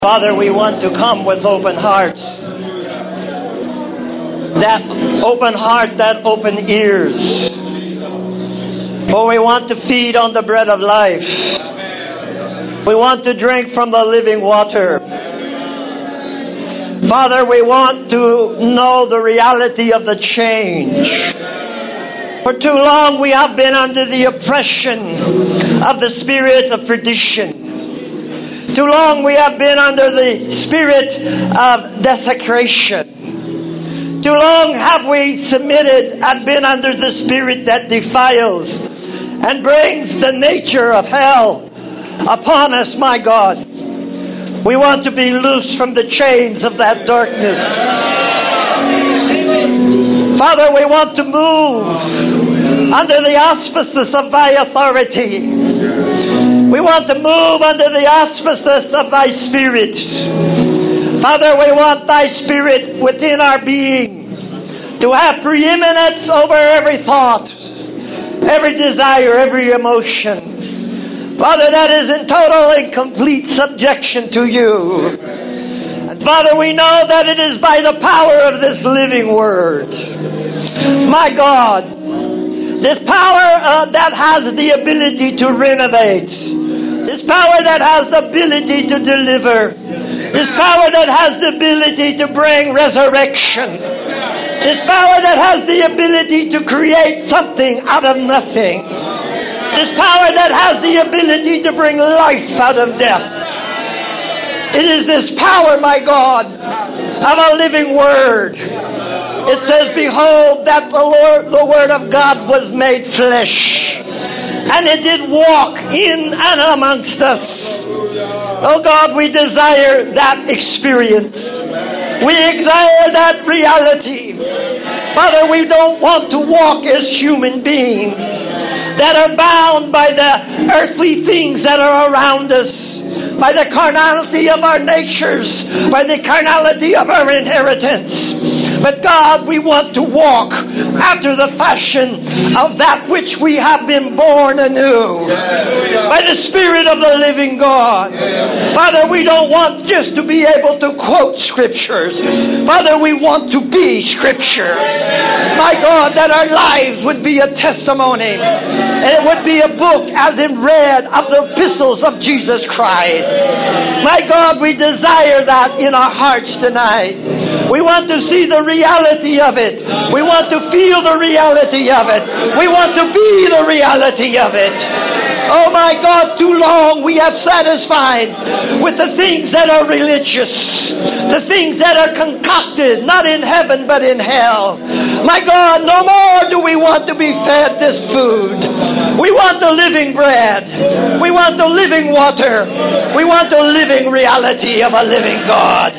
Father, we want to come with open hearts. That open heart, that open ears. For we want to feed on the bread of life. We want to drink from the living water. Father, we want to know the reality of the change. For too long we have been under the oppression of the spirit of perdition. Too long we have been under the spirit of desecration. Too long have we submitted and been under the spirit that defiles and brings the nature of hell upon us, my God. We want to be loose from the chains of that darkness. Father, we want to move under the auspices of thy authority. We want to move under the auspices of thy Spirit. Father, we want thy Spirit within our being to have preeminence over every thought, every desire, every emotion. Father, that is in total and complete subjection to you. And Father, we know that it is by the power of this living word. My God, this power that has the ability to renovate. This power that has the ability to deliver. This power that has the ability to bring resurrection. This power that has the ability to create something out of nothing. This power that has the ability to bring life out of death. It is this power, my God, of a living word. It says, behold, that the word of God was made flesh. And it did walk in and amongst us. Oh God, we desire that experience. We desire that reality. Father, we don't want to walk as human beings that are bound by the earthly things that are around us, by the carnality of our natures, by the carnality of our inheritance. But God, we want to walk after the fashion of that which we have been born anew by the Spirit of the living God. Father, we don't want just to be able to quote scriptures. Father, we want to be Scripture. My God, that our lives would be a testimony. And it would be a book as in read of the epistles of Jesus Christ. My God, we desire that in our hearts tonight. We want to see the reality of it. We want to feel the reality of it. We want to be the reality of it. Oh my God, too long we have satisfied with the things that are religious, the things that are concocted, not in heaven but in hell. My God, no more do we want to be fed this food. We want the living bread. We want the living water. We want the living reality of a living God.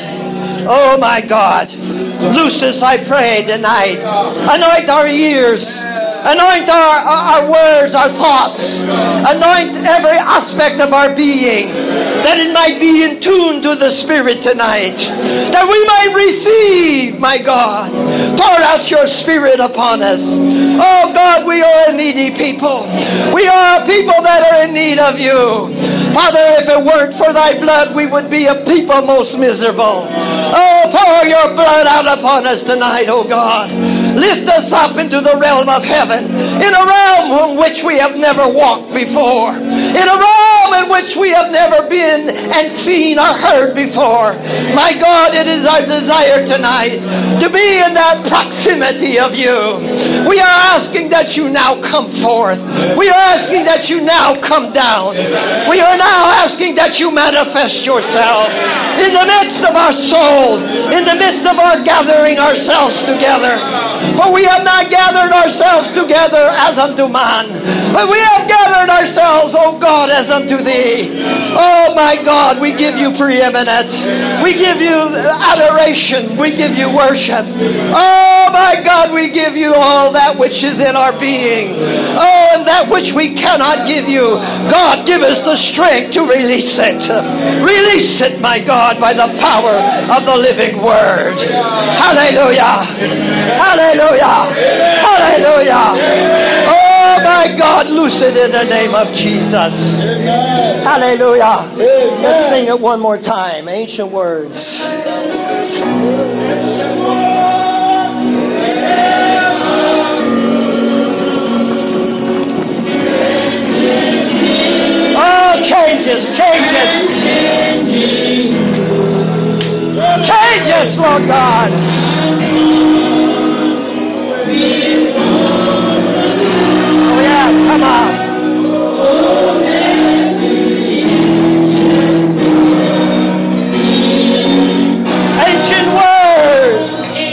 Oh my God, loose us, I pray, tonight. Anoint our ears. Anoint our words, our thoughts. Anoint every aspect of our being, that it might be in tune to the Spirit tonight. That we might receive, my God. Pour out your Spirit upon us. Oh God, we are a needy people. We are a people that are in need of you. Father, if it weren't for thy blood, we would be a people most miserable. Oh, pour your blood out upon us tonight, oh God. Lift us up into the realm of heaven. In a realm in which we have never walked before. In a realm in which we have never been and seen or heard before. My God, it is our desire tonight to be in that proximity of you. We are asking that you now come forth. We are asking that you now come down. We are now asking that you manifest yourself in the midst of our souls, in the midst of our gathering ourselves together. For we have not gathered ourselves together as unto man, but we have gathered ourselves, O God, as unto thee. Oh my God, we give you preeminence. We give you adoration. We give you worship. Oh my God, we give you all that which is in our being. Oh, and that which we cannot give you, God, give us the strength to release it. Release it, my God, by the power of the living word. Hallelujah. Hallelujah. Hallelujah. Oh my my God, loose it in the name of Jesus. Amen. Hallelujah. Amen. Let's sing it one more time. Ancient words. Oh, changes. Changes, Lord God. Oh, yeah, come on. Ancient words.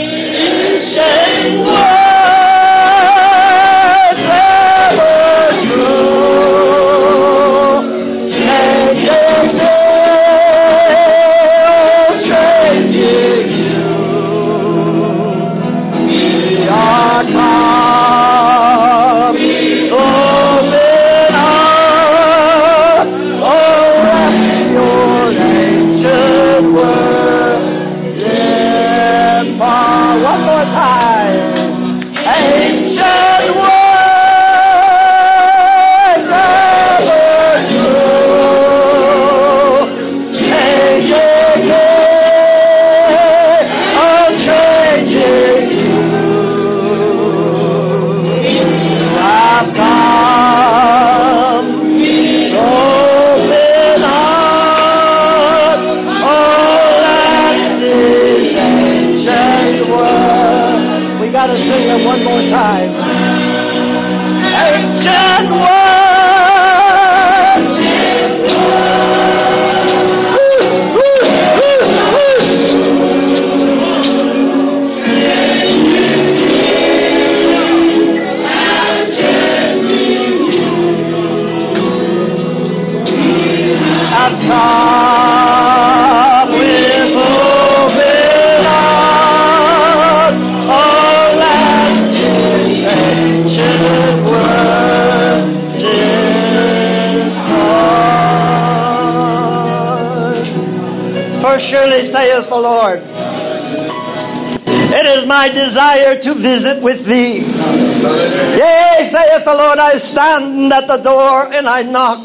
The Lord. It is my desire to visit with thee. Yea, saith the Lord, I stand at the door and I knock.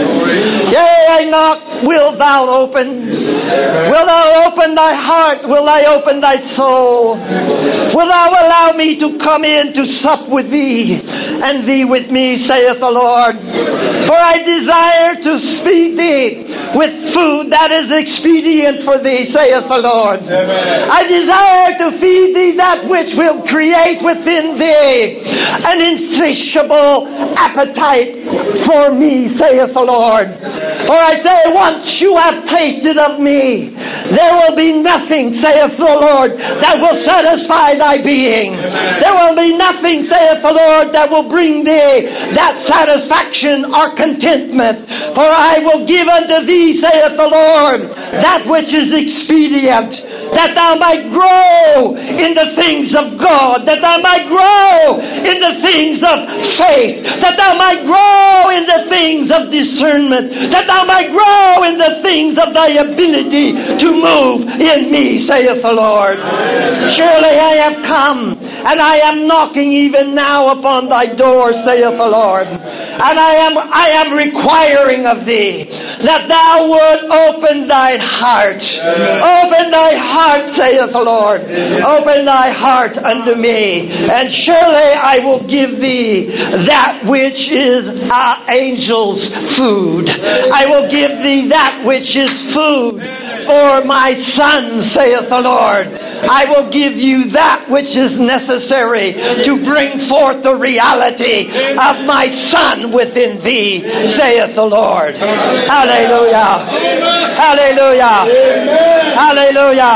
Yea, I knock, wilt thou open? Wilt thou open thy heart? Will I open thy soul? Will thou allow me to come in to sup with thee, and thee with me, saith the Lord? For I desire to feed thee with food that is expedient for thee, saith the Lord. I desire to feed thee that which will create within thee an insatiable appetite for me, saith the Lord. For I say, once you have tasted of me, there will be nothing, saith the Lord, that will satisfy thy being. There will be nothing, saith the Lord, that will bring thee that satisfaction or contentment. For I will give unto thee, saith the Lord, that which is expedient, that thou might grow in the things of God, that thou might grow in the things of faith, that thou might grow in the things of discernment, that thou might grow in the things of thy ability to move in me, saith the Lord. Surely I have come, and I am knocking even now upon thy door, saith the Lord. And I am requiring of thee that thou would open thine heart. Open thy heart, saith the Lord. Open thy heart unto me, and surely I will give thee that which is angels' food. I will give thee that which is food for my son, saith the Lord. I will give you that which is necessary to bring forth the reality of my Son within thee, saith the Lord. Hallelujah. Hallelujah. Hallelujah.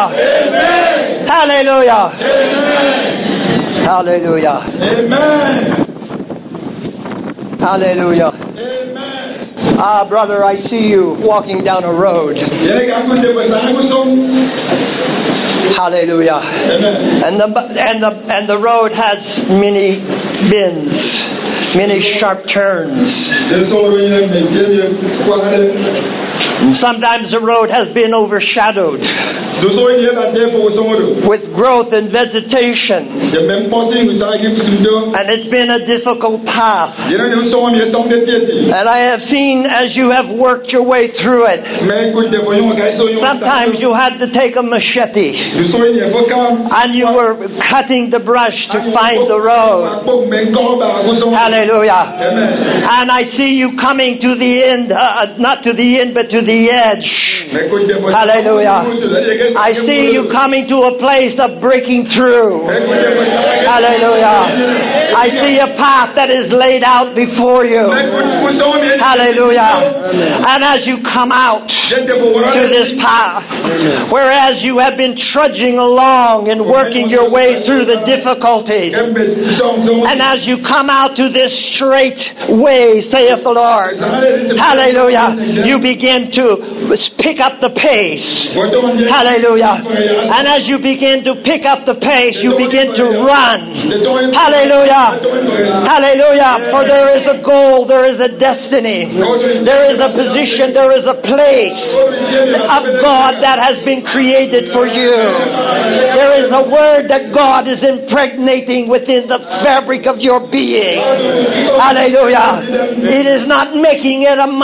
Hallelujah. Hallelujah. Hallelujah. Ah, brother, I see you walking down a road. Hallelujah. And the road has many bends, many sharp turns. And sometimes the road has been overshadowed. with growth and vegetation. And it's been a difficult path. And I have seen as you have worked your way through it. Sometimes you had to take a machete and you were cutting the brush to find the road. Hallelujah. And I see you coming to the end, not to the end, but to the edge. Hallelujah. I see you coming to a place of breaking through. Hallelujah. I see a path that is laid out before you. Hallelujah. And as you come out to this path, whereas you have been trudging along and working your way through the difficulties, and as you come out to this straight way, saith the Lord, hallelujah, you begin to pick up the pace. Hallelujah. And as you begin to pick up the pace, you begin to run. Hallelujah. Hallelujah. For there is a goal, there is a destiny, there is a position, there is a place of God that has been created for you. There is a word that God is impregnating within the fabric of your being. Hallelujah. It is not making it a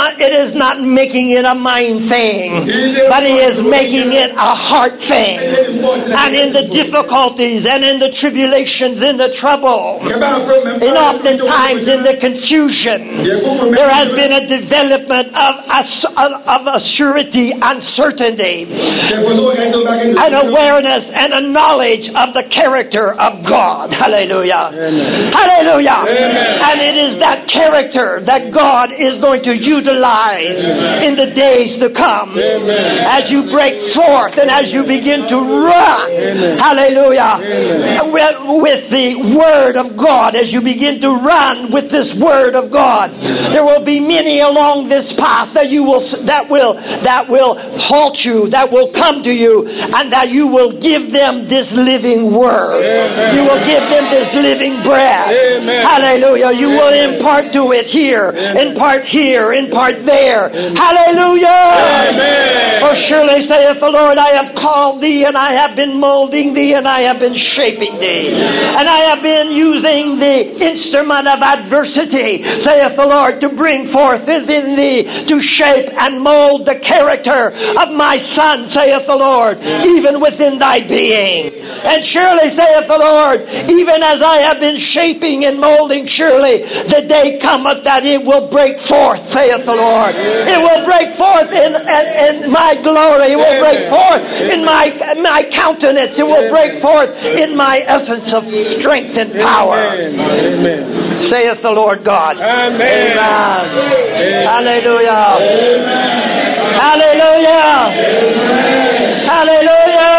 mind thing, but He is making it a heart thing. And in the difficulties and in the tribulations, in the trouble, and oftentimes in the confusion, there has been a development of a surety and certainty, an awareness and a knowledge of the character of God. Hallelujah. Hallelujah. And it is that character that God is going to utilize in the days to come as you break forth and as you begin to run. Hallelujah. With the Word of God, as you begin to run with this Word of God, there will be many along this path that will halt you, that will come to you, and that you will give them this living Word. You will give them this living breath. Hallelujah. You will impart to it here, impart there. Hallelujah. For surely saith the Lord, I have called thee, and I have been molding thee, and I have been shaping thee, and I have been using the instrument of adversity, saith the Lord, to bring forth within thee, to shape and mold the character of my Son, saith the Lord, even within thy being. And surely saith the Lord, even as I have been shaping and molding, surely the day cometh that it will break forth, saith the Lord. It will break forth in my glory. It will break forth in my countenance. It will break forth in my essence of strength and power. Amen. Saith the Lord God. Amen. Amen. Hallelujah. Amen. Hallelujah. Amen. Hallelujah.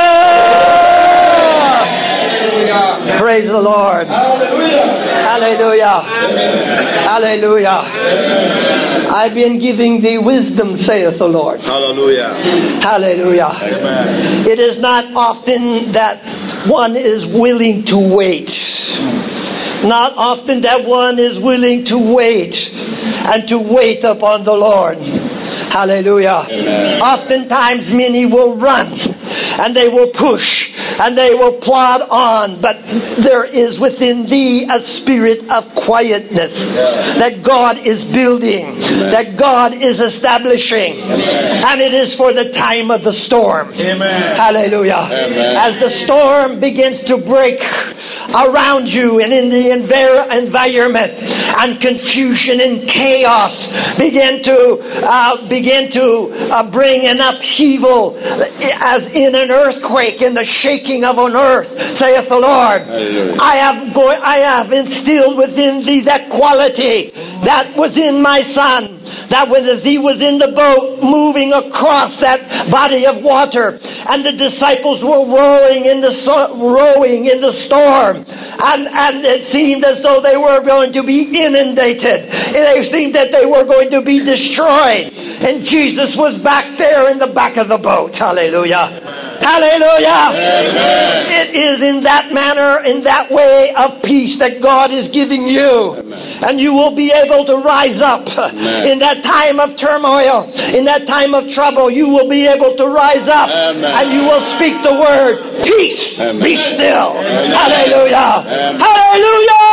Praise the Lord. Hallelujah. Hallelujah. I've been giving thee wisdom, saith the Lord. Hallelujah. Hallelujah. Amen. It is not often that one is willing to wait. Not often that one is willing to wait and to wait upon the Lord. Hallelujah. Amen. Oftentimes many will run and they will push and they will plod on, but there is within thee a spirit of quietness that God is building, that God is establishing, and it is for the time of the storm. Amen. Hallelujah. Amen. As the storm begins to break around you and in the environment, and confusion and chaos begin to bring an upheaval as in an earthquake, in the shaking of an earth, saith the Lord. I have instilled within thee that quality that was in my Son, that was as he was in the boat moving across that body of water, and the disciples were rowing in the storm, and it seemed as though they were going to be inundated. It seemed that they were going to be destroyed, and Jesus was back there in the back of the boat. Hallelujah. Hallelujah. Amen. It is in that manner, in that way of peace that God is giving you. Amen. and you will be able to rise up. In that time of turmoil, in that time of trouble, you will be able to rise up. And you will speak the word, peace, be still. Hallelujah. Hallelujah.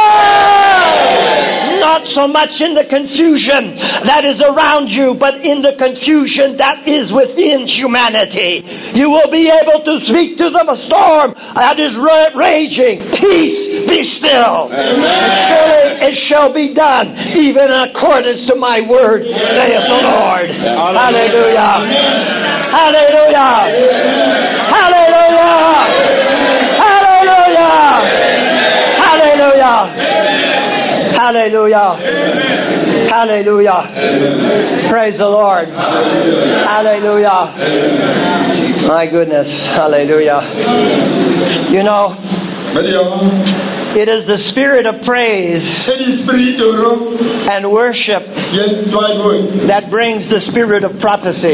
Not so much in the confusion that is around you, but in the confusion that is within humanity. You will be able to speak to the storm that is raging. Peace, be still. Surely it shall be done, even in accordance to my word, saith the Lord. Hallelujah. Hallelujah. Hallelujah. Hallelujah. Hallelujah. Hallelujah. Hallelujah. Praise the Lord. Hallelujah. My goodness. Hallelujah. You know, it is the spirit of praise and worship that brings the spirit of prophecy.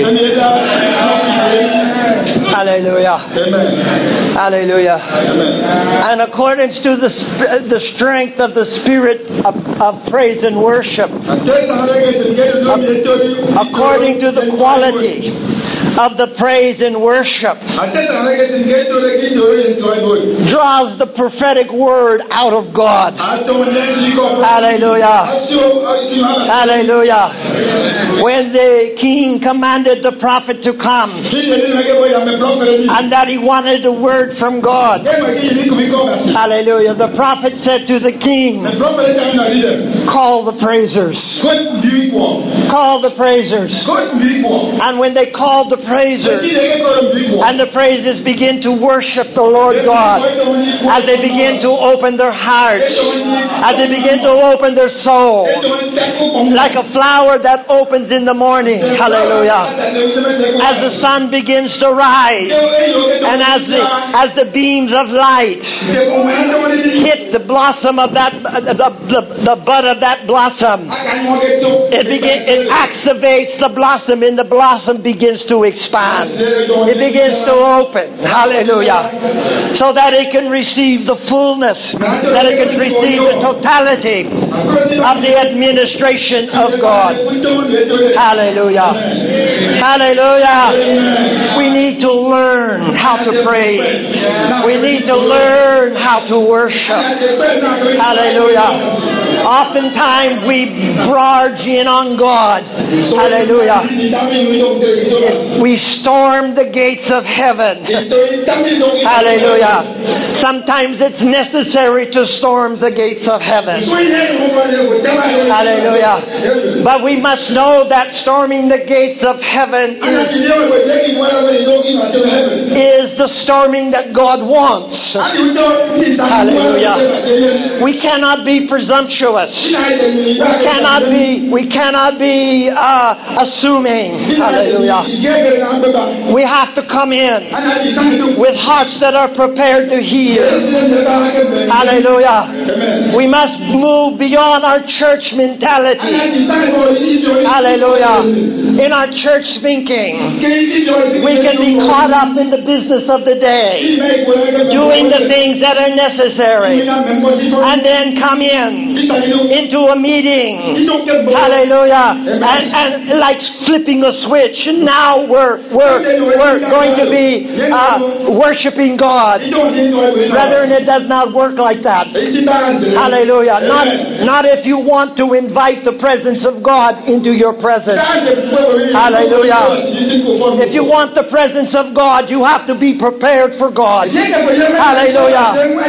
Hallelujah. Hallelujah. And according to the strength of the spirit of praise and worship, according to the quality of the praise and worship, draws the prophetic word out of God. Hallelujah. Hallelujah. When the king commanded the prophet to come, and that he wanted a word from God, hallelujah, the prophet said to the king, call the praisers. Call the praisers. And when they called the praisers, and the praisers begin to worship the Lord God, as they begin to open their hearts, as they begin to open their soul, like a flower that opens in the morning, hallelujah, as the sun begins to rise, and as the beams of light hit the blossom of that, the bud of that blossom, it activates the blossom, and the blossom begins to expand. It begins to open, hallelujah, so that it can receive the fullness, that it can receive the totality of the administration of God. Hallelujah. Hallelujah. We need to learn how to pray. We need to learn how to worship. Hallelujah. Oftentimes we barge in on God. Hallelujah. We storm the gates of heaven. Hallelujah. Sometimes it's necessary to storm the gates of heaven. Hallelujah. But we must know that storming the gates of heaven is the storming that God wants. Hallelujah. We cannot be presumptuous. We cannot be assuming. Hallelujah. We have to come in with hearts that are prepared to hear. Hallelujah. We must move beyond our church mentality. Hallelujah. In our church thinking, we can be caught up in the business of the day, doing the things that are necessary, and then come into a meeting. Hallelujah. And like flipping a switch, and now we're going to be worshiping God. Brethren, it does not work like that. Hallelujah. Not if you want to invite the presence of God into your presence. Hallelujah. If you want the presence of God, you have to be prepared for God. Hallelujah.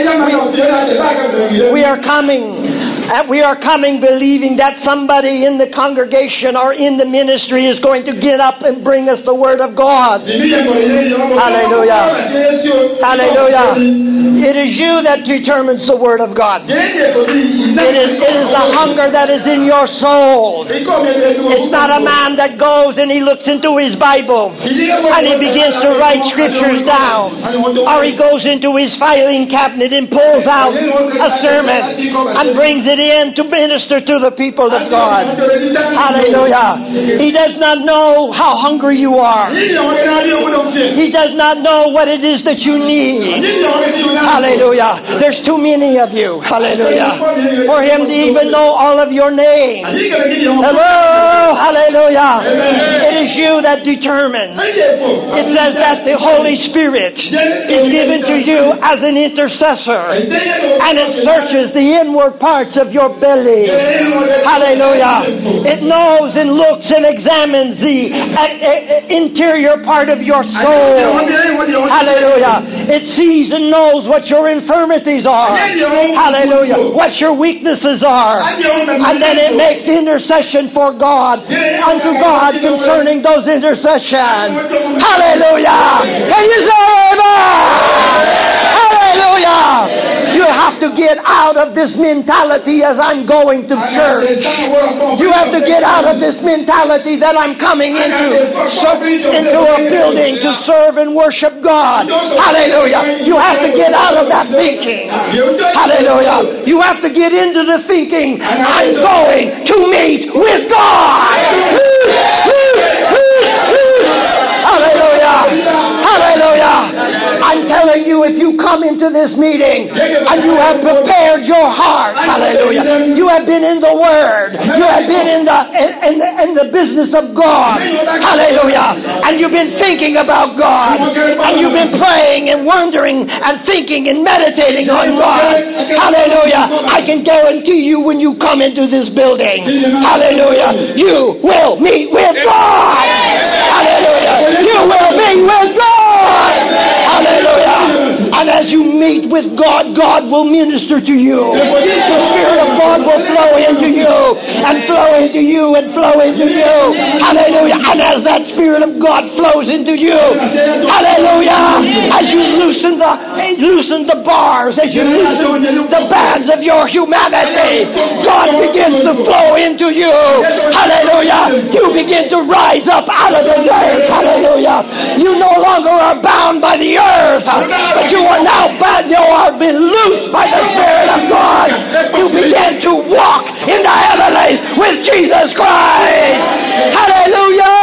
We are coming believing that somebody in the congregation or in the ministry is going to get up and bring us the Word of God. Hallelujah. Hallelujah. It is you that determines the Word of God. It is the hunger that is in your soul. It's not a man that goes and he looks into his Bible and he begins to write scriptures down, or he goes into his filing cabinet and pulls out a sermon and brings it it in to minister to the people of God. Hallelujah. He does not know how hungry you are. He does not know what it is that you need. Hallelujah. There's too many of you. Hallelujah. For him to even know all of your names. Hello. Hallelujah. It is you that determines. It says that the Holy Spirit is given to you as an intercessor. And it searches the inward parts of your belly. Hallelujah. It knows and looks and examines the interior part of your soul. Hallelujah. It sees and knows what your infirmities are. Hallelujah. What your weaknesses are. And then it makes intercession for God, unto God concerning those intercessions. Hallelujah. Can you say amen? Hallelujah. You have to get out of this mentality as I'm going to church. You have to get out of this mentality that I'm coming into a building to serve and worship God. Hallelujah. You have to get out of that thinking. Hallelujah. You have to get into the thinking, I'm going to meet with God. Hallelujah. Hallelujah. I'm telling you, if you come into this meeting and you have prepared your heart, hallelujah, you have been in the Word, you have been in the business of God, hallelujah, and you've been thinking about God, and you've been praying and wondering and thinking and meditating on God, hallelujah, I can guarantee you when you come into this building, hallelujah, you will meet with God, hallelujah, you will meet with God, hallelujah. And as you meet with God, God will minister to you. The Spirit of God will flow into you and flow into you and flow into you. Hallelujah. And as that Spirit of God flows into you, hallelujah, as you loosen the bars, as you loosen the bands of your humanity, God begins to flow into you. Hallelujah. You begin to rise up out of the earth. Hallelujah. You no longer are bound by the earth, but you are now bound. You are been loosed by the Spirit of God. You begin to walk in the heavenlies with Jesus Christ. Hallelujah.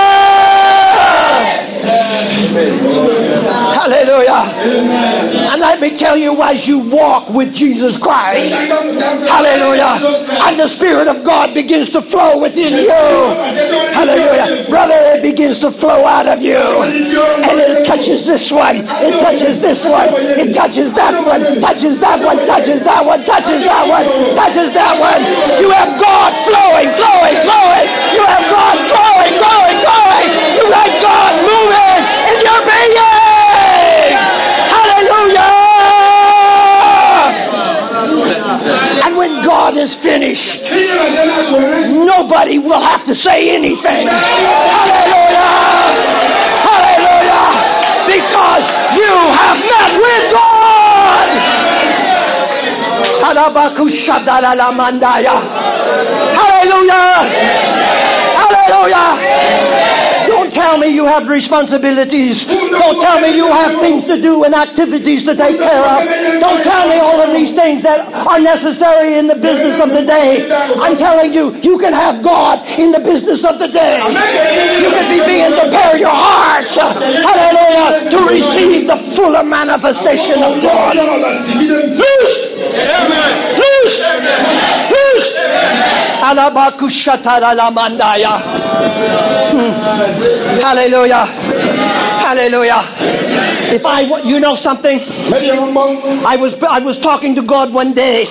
Hallelujah. And let me tell you, as you walk with Jesus Christ, hallelujah, and the Spirit of God begins to flow within you, hallelujah, brother, it begins to flow out of you, and it touches this one, it touches this one, it touches that one, touches that one, touches that one, touches that one, touches that one. You have God flowing, flowing, flowing. You have God flowing, flowing, flowing. You have God moving in your being. Hallelujah. And when God is finished, nobody will have to say anything. Hallelujah. Hallelujah. Because you have met with God. Hallelujah. Hallelujah. Don't tell me you have responsibilities. Don't tell me you have things to do and activities to take care of. Don't tell me all of these things that are necessary in the business of the day. I'm telling you, you can have God in the business of the day. You can begin to prepare your heart, hallelujah, to receive the fuller manifestation of God. Loose! Loose! Loose! Hallelujah. Hallelujah. You know something? I was talking to God one day.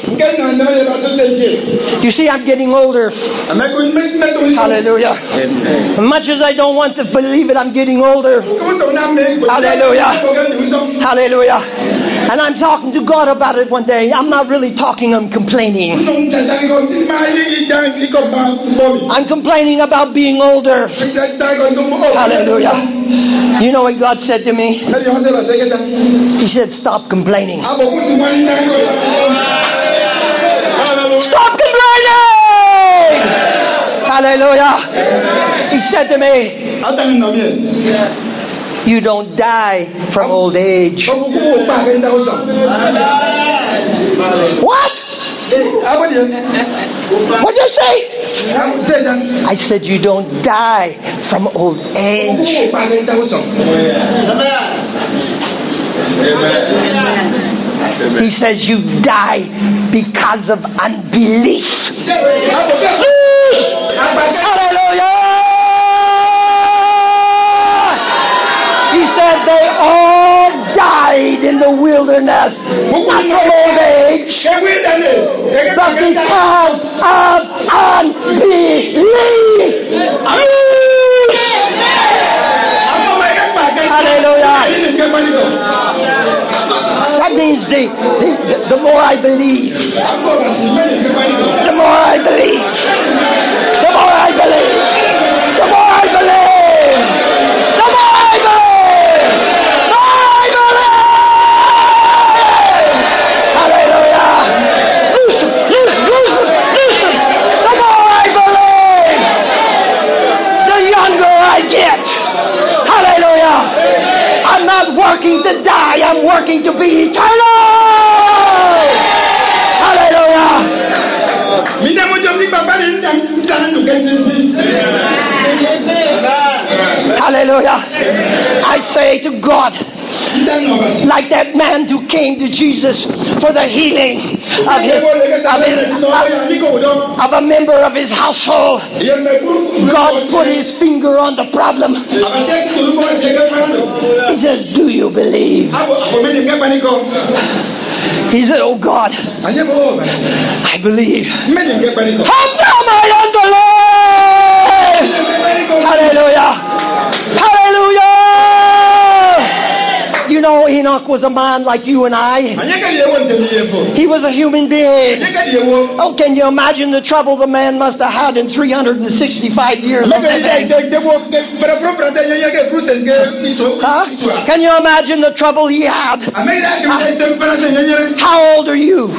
You see, I'm getting older. Hallelujah. As much as I don't want to believe it, I'm getting older. Hallelujah. Hallelujah. And I'm talking to God about it one day. I'm not really talking, I'm complaining. I'm complaining about being older. Hallelujah. You know what God said to me? He said, stop complaining. Stop complaining! Hallelujah. He said to me, you don't die from old age. What? What did you say? I said you don't die from old age. He says you die because of unbelief. Hallelujah! He said they all died in the wilderness, not from old age, but because of unbelief. Hallelujah! That means the more I believe, the more I believe, the more I believe, the more I believe, the more I believe, the more I believe. Hallelujah! Listen, the more I believe, the younger I get. Hallelujah! I'm not working to die, I'm working to be eternal! Hallelujah! Hallelujah! I say to God, like that man who came to Jesus for the healing of a member of his household. God put his finger on the problem. He says, do you believe? He said, oh God, I believe. Help now my unbelief! Hallelujah! Hallelujah! You know, Enoch was a man like you and I. He was a human being. Oh, can you imagine the trouble the man must have had in 365 years? Huh? Can you imagine the trouble he had? How old are you?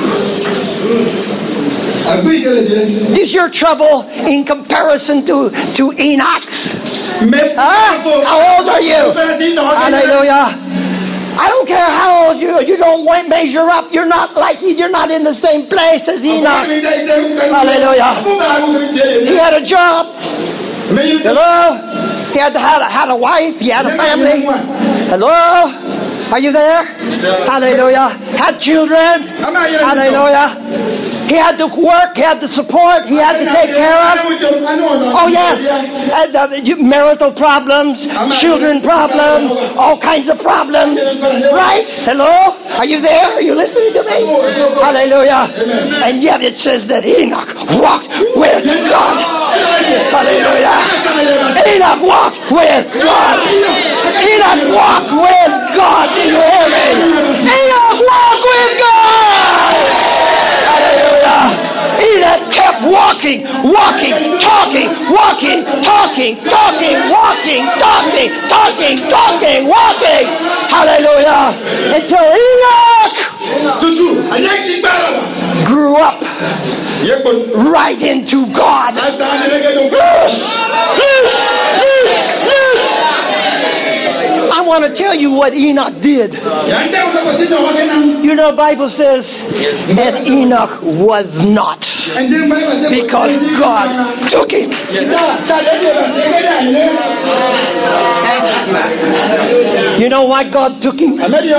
Is your trouble in comparison to Enoch's? Huh? How old are you? Hallelujah. I don't care how old you are. You don't measure up. You're not in the same place as Enoch. Hallelujah. He had a job. Hello? He had a wife. He had a family. Hello? Are you there? Hallelujah. Had children. Hallelujah. He had to work. He had to support. He had to take care of. Oh, yes. Marital problems, children problems, all kinds of problems. Right? Hello? Are you there? Are you listening to me? Hallelujah. And yet it says that Enoch walked with God. Hallelujah. Enoch walked with God. Enoch walked with God. Did you hear me? Enoch walked with God. Hallelujah. Enoch kept walking, talking, walking. Hallelujah. Until Enoch grew up right into God. I want to tell you what Enoch did. You know, the Bible says that Enoch was not, because God took him. You know why God took him?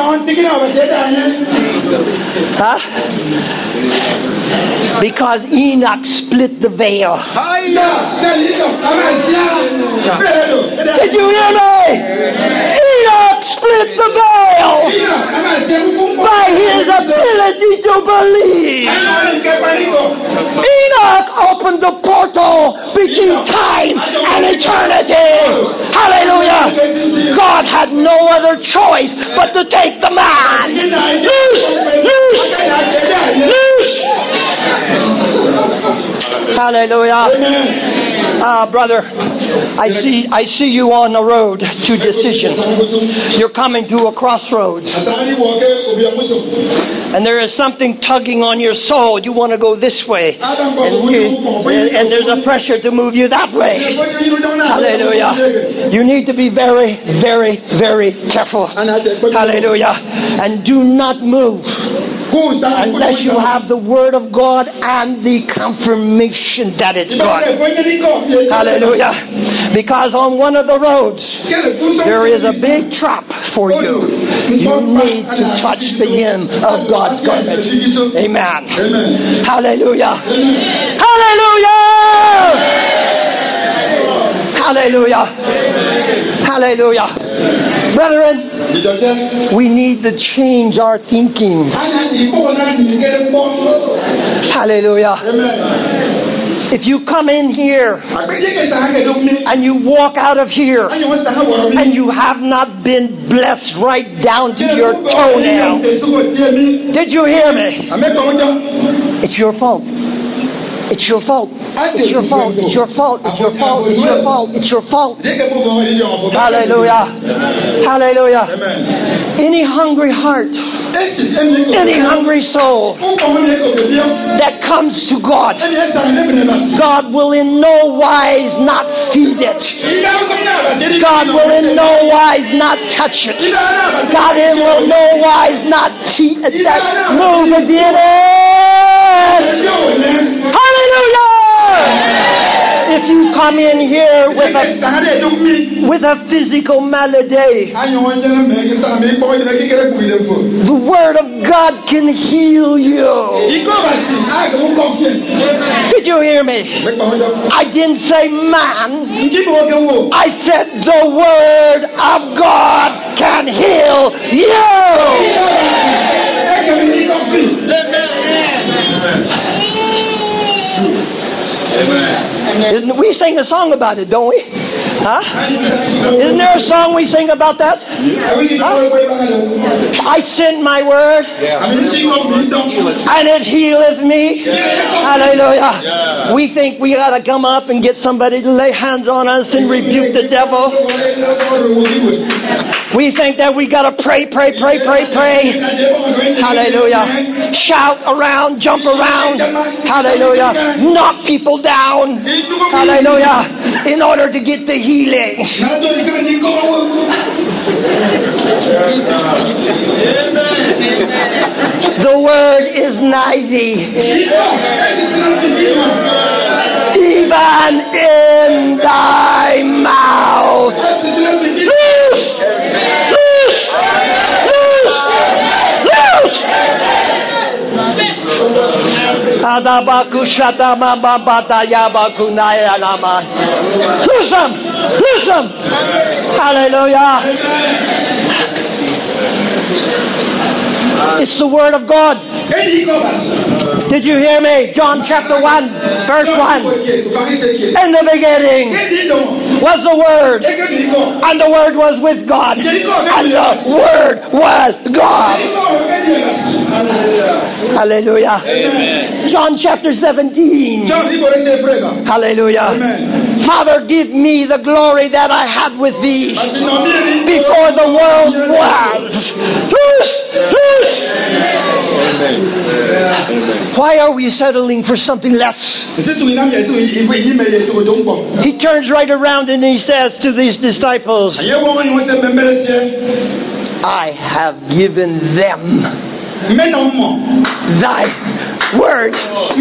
Huh? Because Enoch split the veil. Did you hear me? Enoch split the veil by his ability to believe. Enoch opened the portal between time and eternity. Hallelujah. God had no other choice but to take the man. Loose. Hallelujah. Brother, I see you on the road to decision. You're coming to a crossroads. And there is something tugging on your soul. You want to go this way. And there's a pressure to move you that way. Hallelujah. You need to be very, very, very careful. Hallelujah. And do not move unless you have the Word of God and the confirmation that it's God. Hallelujah. Because on one of the roads, there is a big trap for you. You need to touch the hem of God's garment. Amen. Hallelujah. Hallelujah. Hallelujah. Hallelujah. Brethren, we need to change our thinking. Hallelujah. If you come in here and you walk out of here and you have not been blessed right down to your toenail, did you hear me? It's your fault. It's your fault. It's your fault. It's your fault. It's your fault. It's your fault. It's your fault. Hallelujah. Hallelujah. Any hungry heart, any hungry soul that comes to God, God will in no wise not feed it. God will in no wise not touch it. God will in no wise not move within it. Hallelujah! If you come in here with a physical malady, the Word of God can heal you. Did you hear me? I didn't say man. I said the Word of God can heal you. We sing a song about it, don't we? Huh? Isn't there a song we sing about that? Huh? I sent my word, and it healeth me. Hallelujah. We think we got to come up and get somebody to lay hands on us and rebuke the devil. We think that we got to pray. Hallelujah. Shout around, jump around. Hallelujah. Knock people down. Hallelujah. In order to get the healing. The word is mighty. Even in thy mouth. Listen. Hallelujah. It's the Word of God. Did you hear me? John chapter 1, verse 1. In the beginning was the Word, and the Word was with God, and the Word was God. Hallelujah. John chapter 17. Hallelujah. Father, give me the glory that I had with thee before the world was. Why are we settling for something less? He turns right around and he says to these disciples, I have given them thy word.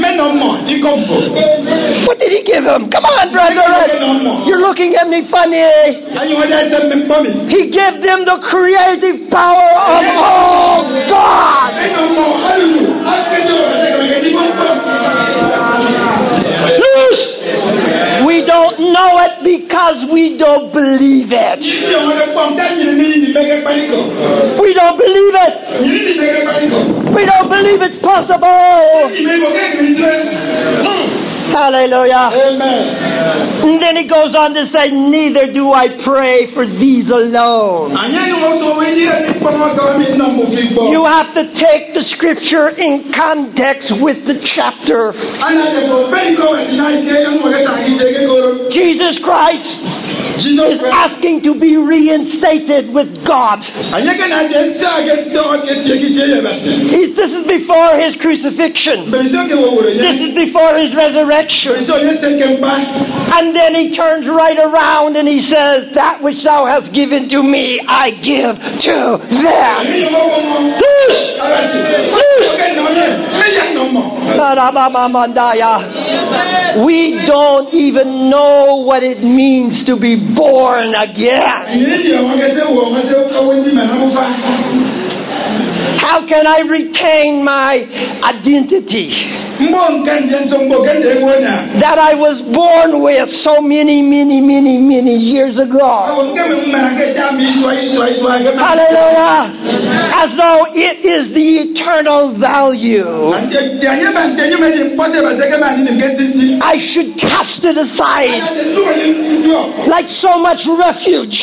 What did he give them? Come on, brother. You're looking at me funny. He gave them the creative power of all God. We don't know it because we don't believe it. We don't believe it. We don't believe it's possible. Hallelujah. Amen. And then he goes on to say, neither do I pray for these alone. You have to take the scripture in context with the chapter. Jesus Christ is asking to be reinstated with God. This is before his crucifixion. This is before his resurrection. And then he turns right around and he says, that which thou hast given to me, I give to them. We don't even know what it means to be born again. How can I retain my identity that I was born with so many years ago? Hallelujah! As though it is the eternal value. I should cast it aside like so much refuge,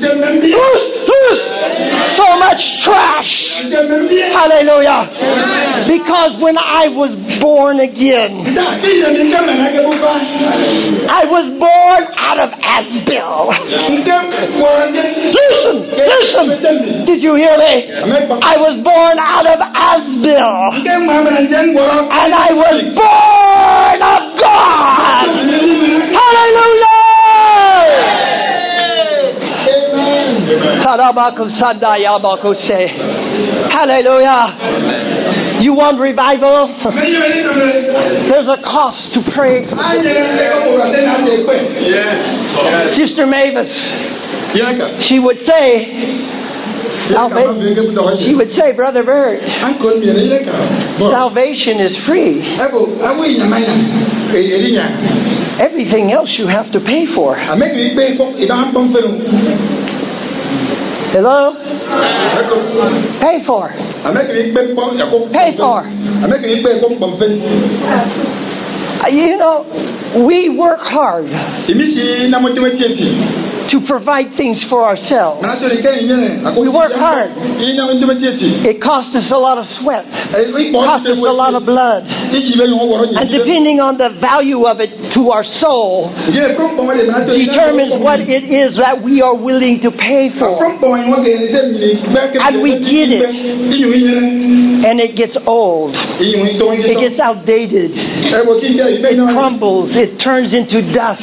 so much trash. Hallelujah. Because when I was born again, I was born out of Asbill. Listen. Did you hear me? I was born out of Asbill. And I was born of God. Hallelujah. Hallelujah. You want revival? There's a cost to pray. Sister Mavis, she would say, Brother Bert, salvation is free. Everything else you have to pay for. Hello? Pay for. Pay for. You know, we work hard to provide things for ourselves. We work hard. It costs us a lot of sweat. It costs us a lot of blood. And depending on the value of it to our soul, determines what it is that we are willing to pay for. And we get it. And it gets old. It gets outdated. It crumbles. It turns into dust.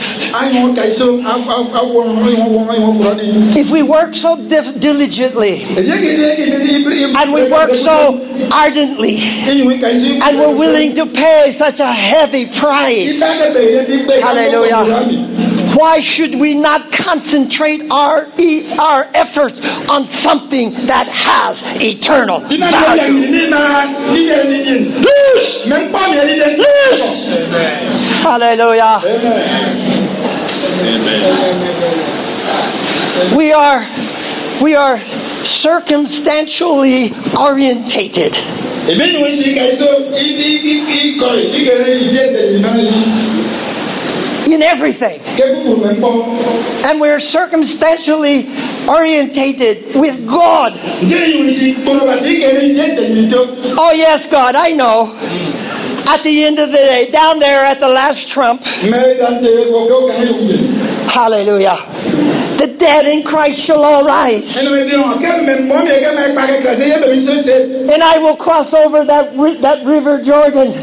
If we work so diligently, and we work so ardently, and we're willing to pay such a heavy price, hallelujah, why should we not concentrate our efforts on something that has eternal value? Hallelujah. We are circumstantially orientated. In everything. And we're circumstantially orientated with God. Oh yes, God, I know. At the end of the day, down there at the last trump, hallelujah, the dead in Christ shall all rise. And I will cross over that river Jordan.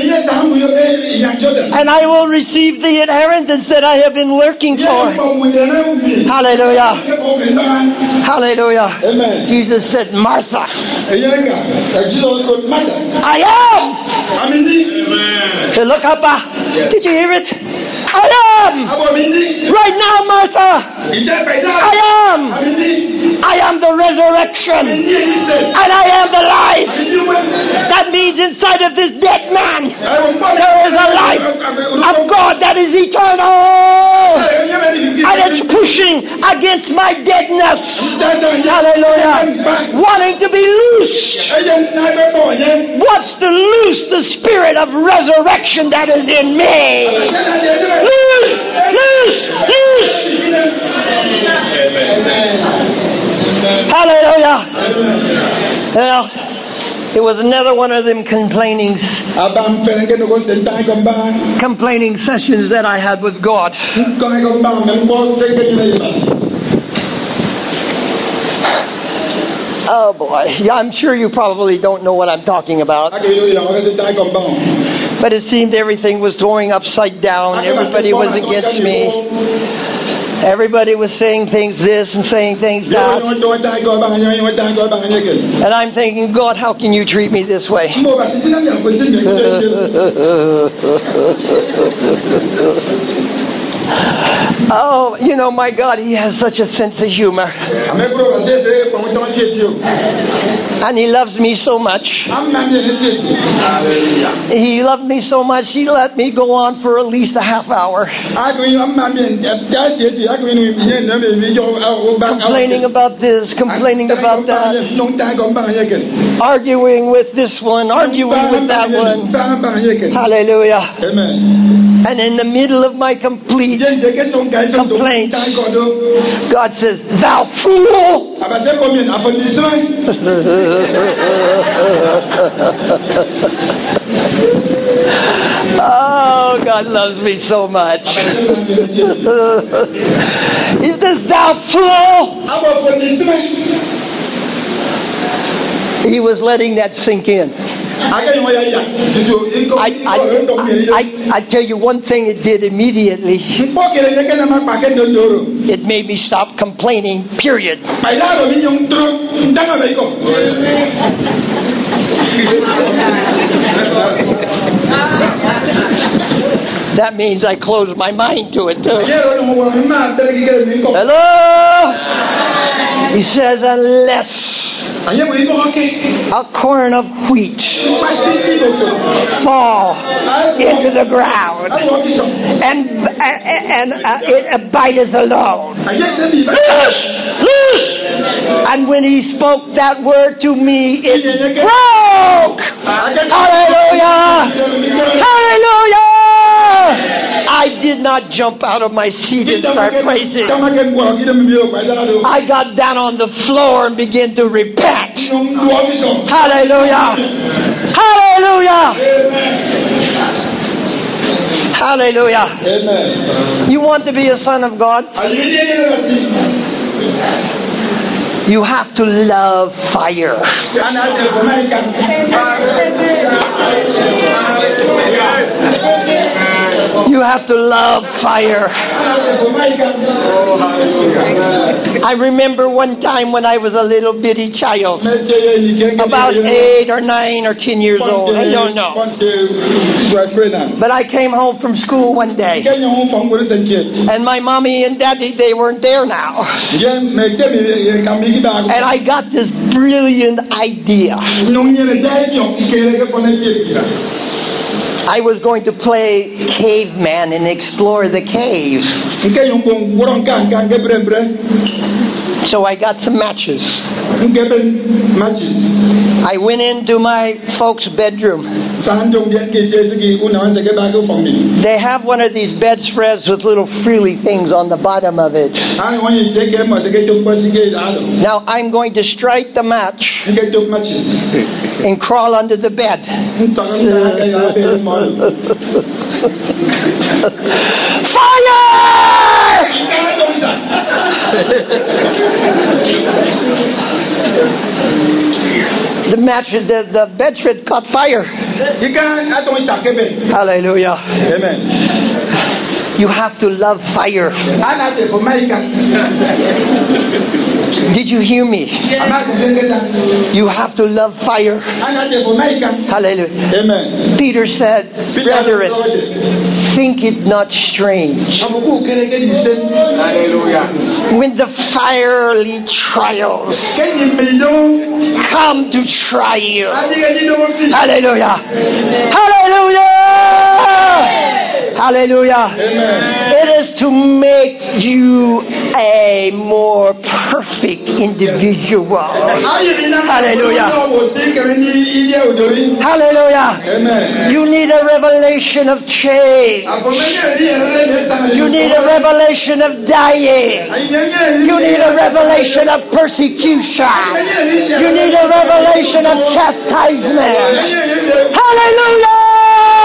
And I will receive the inheritance that I have been working for. Hallelujah. Hallelujah. Amen. Jesus said, Martha, I am. So look up. Did you hear it? I am. Right now, Martha. I am the resurrection. And I am the life. That means inside of this dead man, there is a life of God that is eternal. And it's pushing against my deadness. Hallelujah. Wanting to be loose. Wants to loose the spirit of resurrection that is in me. Loose! Hallelujah. Well, it was another one of them complaining sessions that I had with God. Oh boy, yeah, I'm sure you probably don't know what I'm talking about. But it seemed everything was going upside down. Everybody was against me. Everybody was saying things this and saying things that. And I'm thinking, God, how can you treat me this way? Oh, you know, my God, He has such a sense of humor. And He loves me so much. He loved me so much, He let me go on for at least a half hour. Complaining about this, complaining about that. Arguing with this one, arguing with that one. Hallelujah. Amen. And in the middle of my complete complaint, God says, "Thou fool!" Oh, God loves me so much. He says, "Thou fool!" He was letting that sink in. I tell you one thing it did immediately. It made me stop complaining, period. That means I close my mind to it too. Hello? He says, unless a corn of wheat fall into the ground and it abideth alone. And when He spoke that word to me, it broke. Hallelujah! Hallelujah! I did not jump out of my seat and start praising. I got down on the floor and began to repent. Hallelujah! Hallelujah! Hallelujah! Amen. You want to be a son of God? You have to love fire. You have to love fire. I remember one time when I was a little bitty child, about 8 or 9 or 10 years old, I don't know. But I came home from school one day, and my mommy and daddy, they weren't there now. And I got this brilliant idea. I was going to play caveman and explore the caves. So I got some matches. I went into my folks' bedroom. They have one of these bedspreads with little frilly things on the bottom of it. Now I'm going to strike the match and crawl under the bed. Fire! The match, the bedspread caught fire. Hallelujah. Amen. You have to love fire. Did you hear me? You have to love fire. Hallelujah. Amen. Peter said, brethren, think it not strange when the fiery trials come to try you. Hallelujah. Hallelujah. Hallelujah. Amen. It is to make you a more perfect individual. Hallelujah. Hallelujah. Amen. You need a revelation of change. You need a revelation of dying. You need a revelation of persecution. You need a revelation of chastisement. Hallelujah.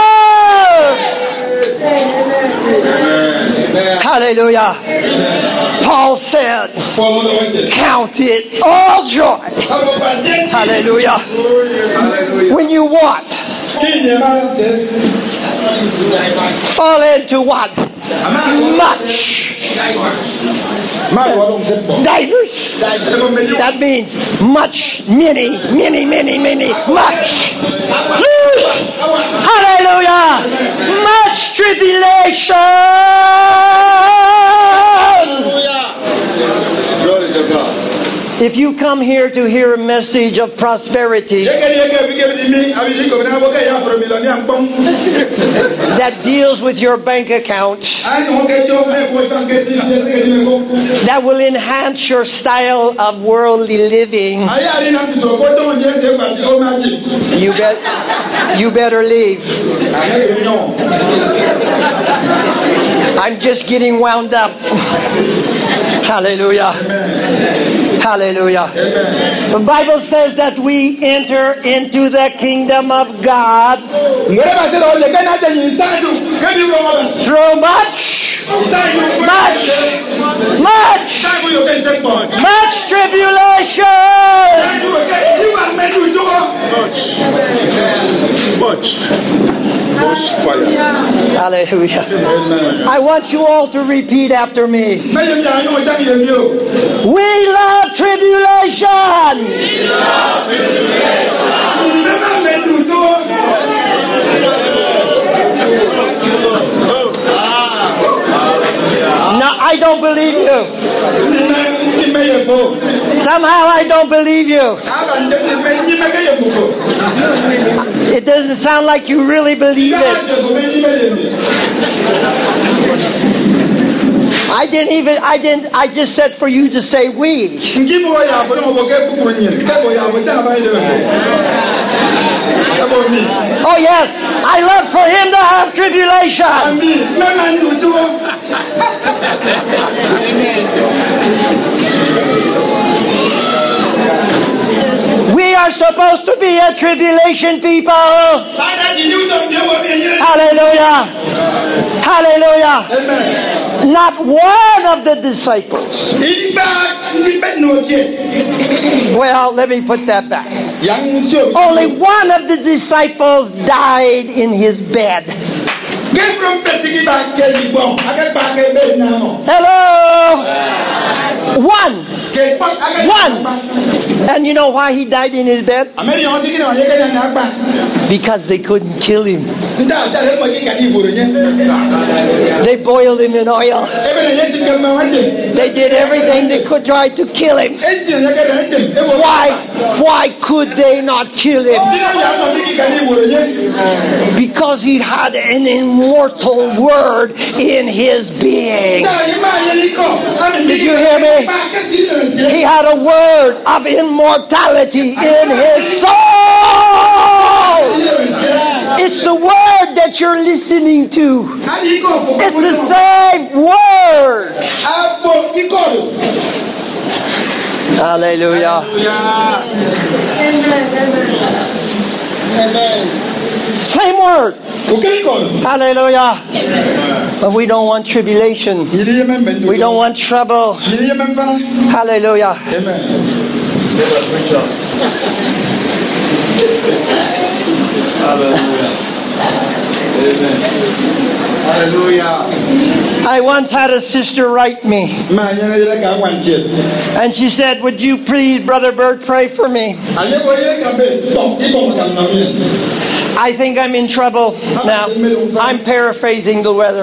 Hallelujah. Paul said, count it all joy. Hallelujah. When you what? Fall into what? Much Divers. That means much, many, much. Hallelujah. Much tribulation. Glory to God. If you come here to hear a message of prosperity that deals with your bank account, that will enhance your style of worldly living, you better leave. I'm just getting wound up. Hallelujah. Hallelujah. The Bible says that we enter into the kingdom of God through much tribulation. Hallelujah. I want you all to repeat after me. We love tribulation. No, I don't believe you. Somehow I don't believe you. It doesn't sound like you really believe it. I just said for you to say we. Oh yes, I love for him to have tribulation. We are supposed to be a tribulation people. Hallelujah. Hallelujah. Not one of the disciples. Well, let me put that back. Only one of the disciples died in his bed. Hello? One. And you know why he died in his bed? Because they couldn't kill him. They boiled him in oil. They did everything they could try to kill him. Why could they not kill him? Because he had an immortal word in his being. Did you hear me? He had a word of immortality in his soul. It's the word that you're listening to. It's the same word. Hallelujah. Same word. Hallelujah. But we don't want tribulation. We don't want trouble. Hallelujah. I once had a sister write me. And she said, would you please, Brother Bird, pray for me? I think I'm in trouble. Now, I'm paraphrasing the weather.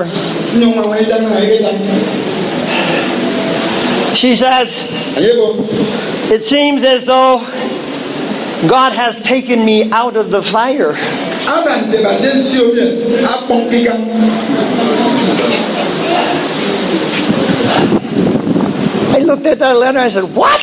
She says, it seems as though God has taken me out of the fire. I looked at that letter and I said, what?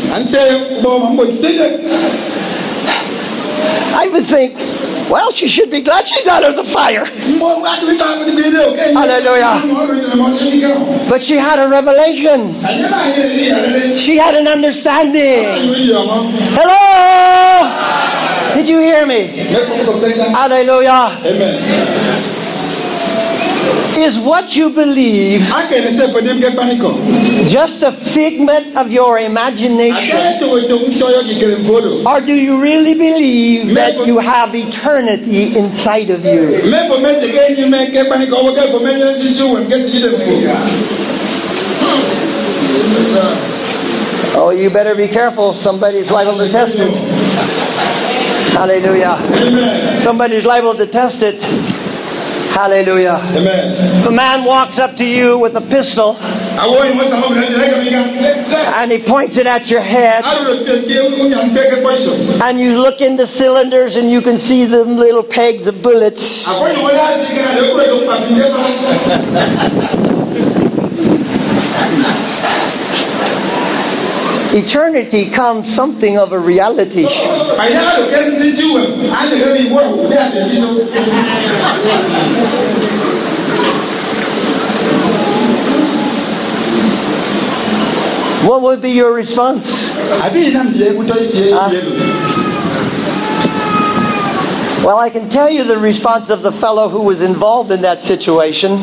I would think, well, she should be glad she's out of the fire. Hallelujah. But she had a revelation. She had an understanding. Hello? Did you hear me? Hallelujah. Amen. Is what you believe just a figment of your imagination? Or do you really believe that you have eternity inside of you? Oh, you better be careful. Somebody's liable to test it. Hallelujah. Somebody's liable to test it. Hallelujah. If a man walks up to you with a pistol and he points it at your head and you look in the cylinders and you can see the little pegs of bullets, eternity comes something of a reality. What would be your response? Well, I can tell you the response of the fellow who was involved in that situation.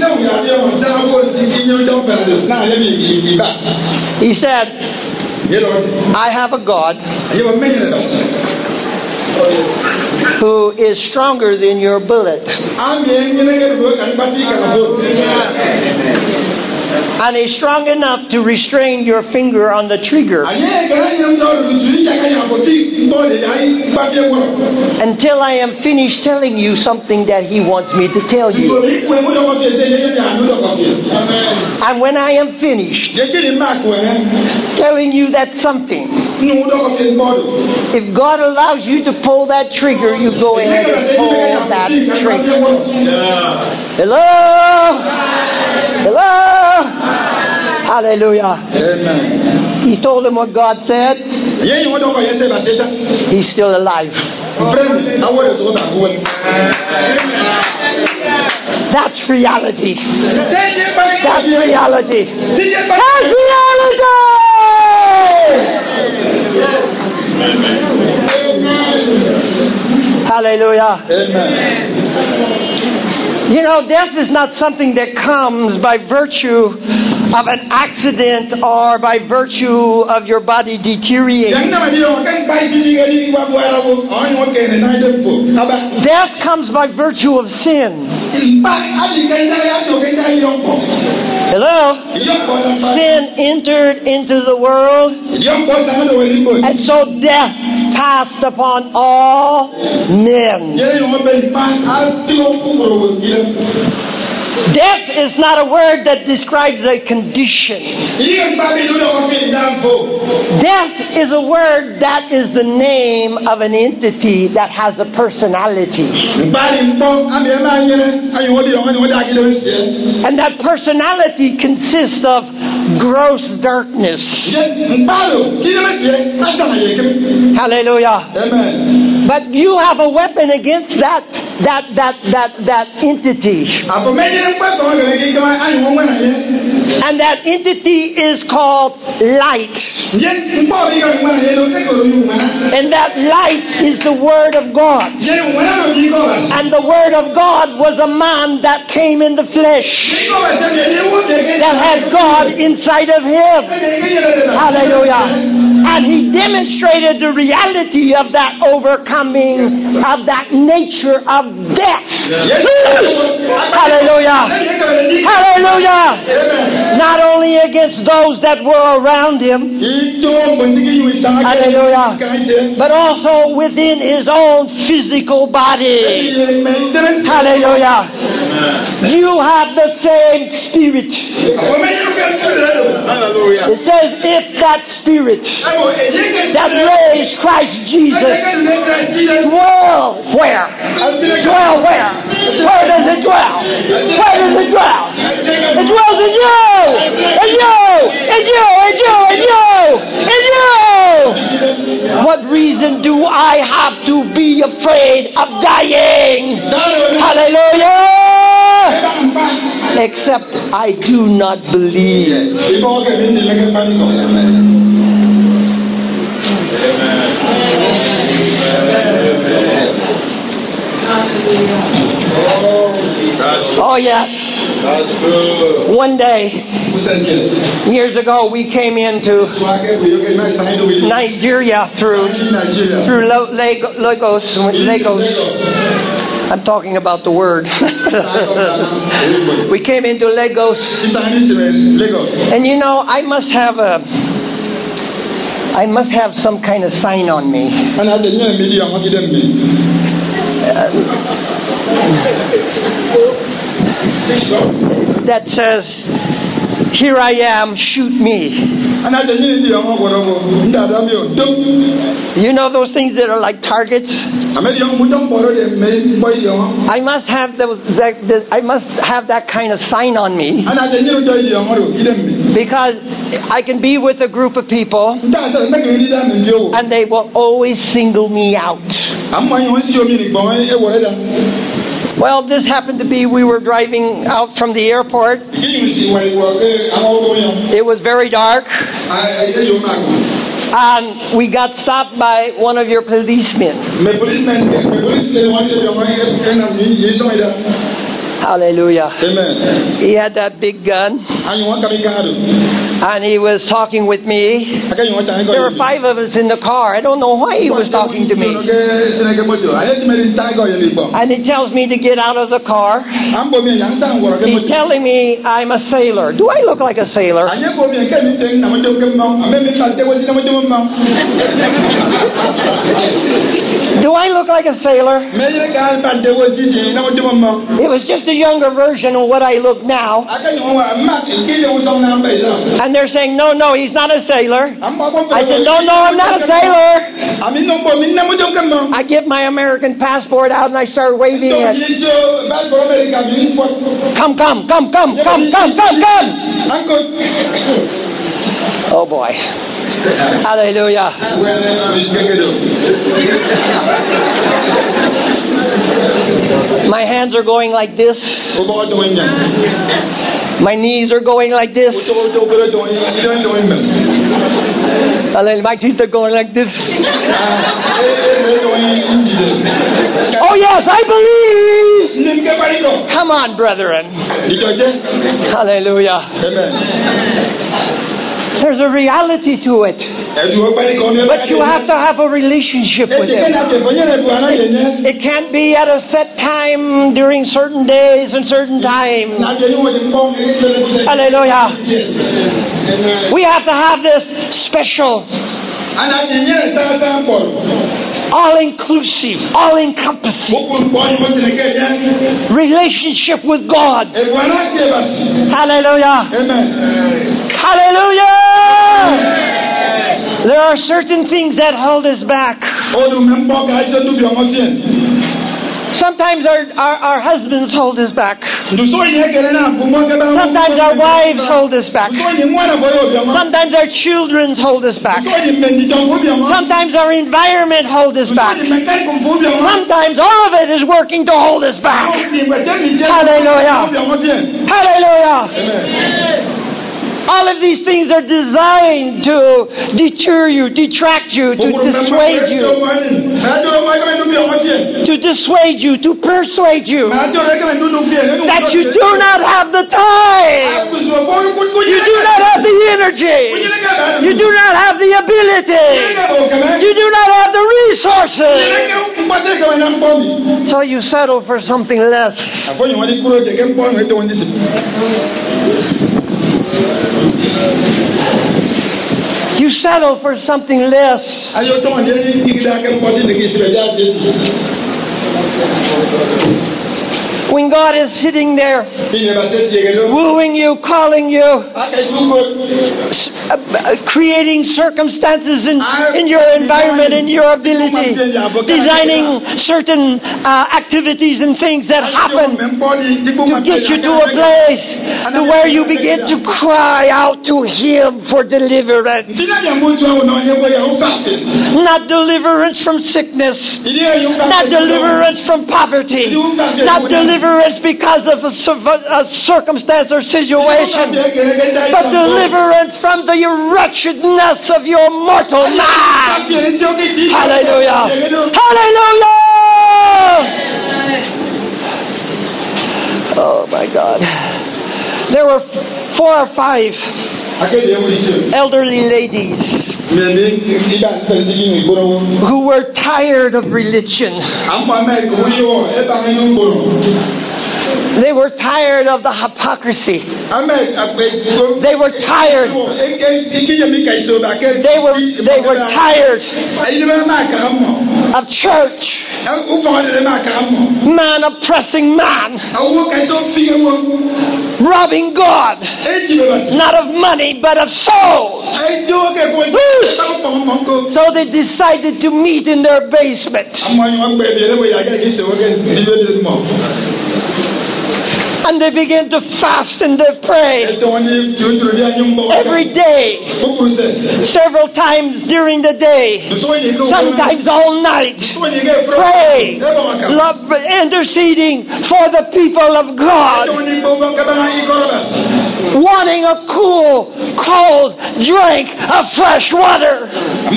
He said, I have a God who is stronger than your bullet. And he's strong enough to restrain your finger on the trigger until I am finished telling you something that he wants me to tell you. And when I am finished telling you that something, if God allows you to pull that trigger, you go ahead and pull that trigger. Hello? Hello? Hallelujah. Amen. He told him what God said. He's still alive. That's reality. That's reality. That's reality. Hallelujah. Amen. You know, death is not something that comes by virtue of an accident or by virtue of your body deteriorating. Death comes by virtue of sin. Hello? Sin entered into the world, and so death passed upon all men. Death is not a word that describes a condition. Death is a word that is the name of an entity that has a personality. And that personality consists of gross darkness. Hallelujah. Amen. But you have a weapon against that entity. And that entity is called light. And that light is the Word of God. And the Word of God was a man that came in the flesh, that had God inside of him. Hallelujah. And he demonstrated the reality of that overcoming of that nature of death. Hallelujah. Hallelujah. Not only against those that were around him, hallelujah, but also within his own physical body. Hallelujah. You have the same spirit. It says, if that spirit that raised Christ Jesus dwell where? Dwell where? Where does it dwell? Where does it dwell? It dwells in you! In you! In you! In you! In you! In you! What reason do I have to be afraid of dying? Hallelujah! Except I do not believe. Oh yes. One day, years ago, we came into Nigeria through Lagos. I'm talking about the word. We came into Lagos. And you know, I must have some kind of sign on me. That says, "Here I am, shoot me." You know those things that are like targets? I must have that kind of sign on me, because I can be with a group of people and they will always single me out. Well, this happened to be, we were driving out from the airport. It was very dark. And we got stopped by one of your policemen. Hallelujah. Amen. He had that big gun. And he was talking with me. There were 5 of us in the car. I don't know why he was talking to me. And he tells me to get out of the car. He's telling me I'm a sailor. Do I look like a sailor? Do I look like a sailor? It was just a younger version of what I look now. And they're saying, no, he's not a sailor. I said, no, I'm not a sailor. I get my American passport out and I start waving it. Come. Oh boy. Hallelujah. My hands are going like this. My knees are going like this. My teeth are going like this. Oh yes, I believe. Come on, brethren. Hallelujah. There's a reality to it. But you have to have a relationship with Him. It can't be at a set time during certain days and certain times. Hallelujah. We have to have this special, all-inclusive, all-encompassing relationship with God. Hallelujah. Hallelujah. There are certain things that hold us back. Sometimes our husbands hold us back. Sometimes our wives hold us back. Sometimes our children hold us back. Sometimes our environment holds us back. Sometimes all of it is working to hold us back. Hallelujah. Hallelujah. All of these things are designed to deter you, detract you, to dissuade you. To dissuade you, to persuade you that you do not have the time. You do not have the energy. You do not have the ability. You do not have the resources. So you settle for something less. You settle for something less. When God is sitting there, wooing you, calling you, creating circumstances in your environment, in your ability, designing certain activities and things that happen to get you to a place to where you begin to cry out to Him for deliverance. Not deliverance from sickness, not deliverance from poverty, not deliverance because of a circumstance or situation, but deliverance from the wretchedness of your mortal man. Hallelujah. Hallelujah. Oh my God. There were 4 or 5 elderly ladies who were tired of religion. They were tired of the hypocrisy. They were tired. They were tired of church. Man oppressing man. Robbing God. Not of money, but of souls. So they decided to meet in their basement. And they began to fast and they pray every day, several times during the day, sometimes all night, praying, interceding for the people of God, wanting a cool, cold drink of fresh water.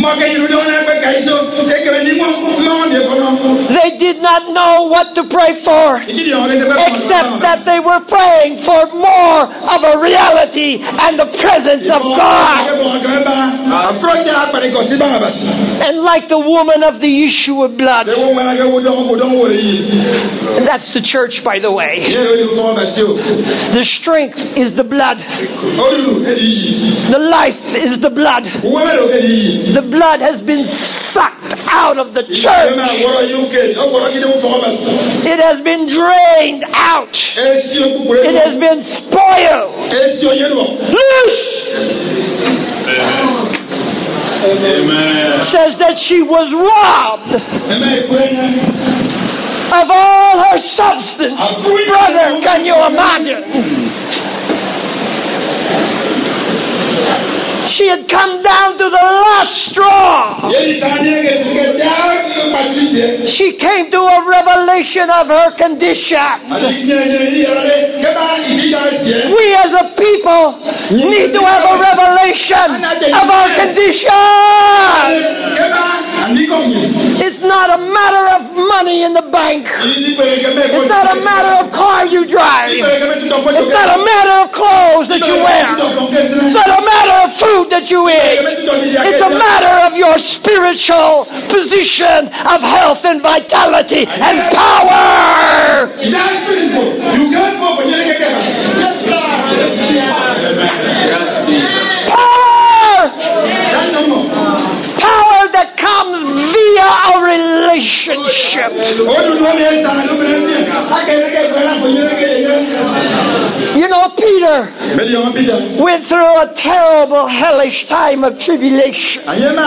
They did not know what to pray for, except that they were praying for more of a reality and the presence of God. And like the woman of the issue of blood, and that's the church, by the way. The strength is the blood. The life is the blood. The blood has been sucked out of the church. It has been drained out. It has been spoiled. Says that she was robbed of all her substance. Brother, can you imagine? She had come down to the last straw. She came to a revelation of her condition. We as a people need to have a revelation of our condition. It's not a matter of money in the bank. It's not a matter of car you drive. It's not a matter of clothes that you wear. It's not a matter of food that you eat. It's a matter of your spiritual position of health and vitality and power. Power that comes via a relationship. You know, Peter went through a terrible, hellish time of tribulation.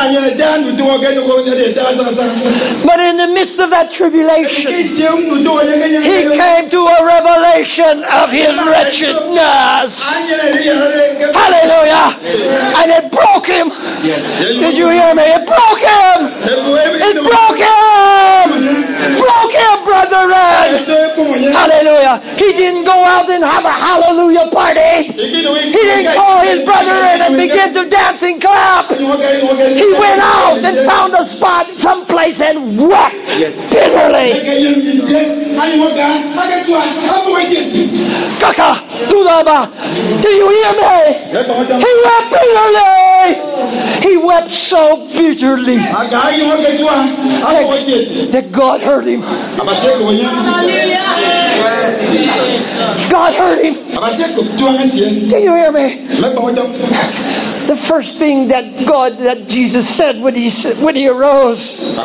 But in the midst of that tribulation, he came to a revelation of his wretchedness. Hallelujah. And it broke him. Did you hear me? It broke him. It broke him. Broke him, brethren. Hallelujah. He didn't go out and have a hallelujah party. He didn't call his brother in and begin to dance and clap. He went out and found a spot someplace and wept bitterly. Do you hear me? He wept bitterly. He wept so bitterly that God heard him. God heard him. Do you hear me? The first thing that Jesus said when he arose,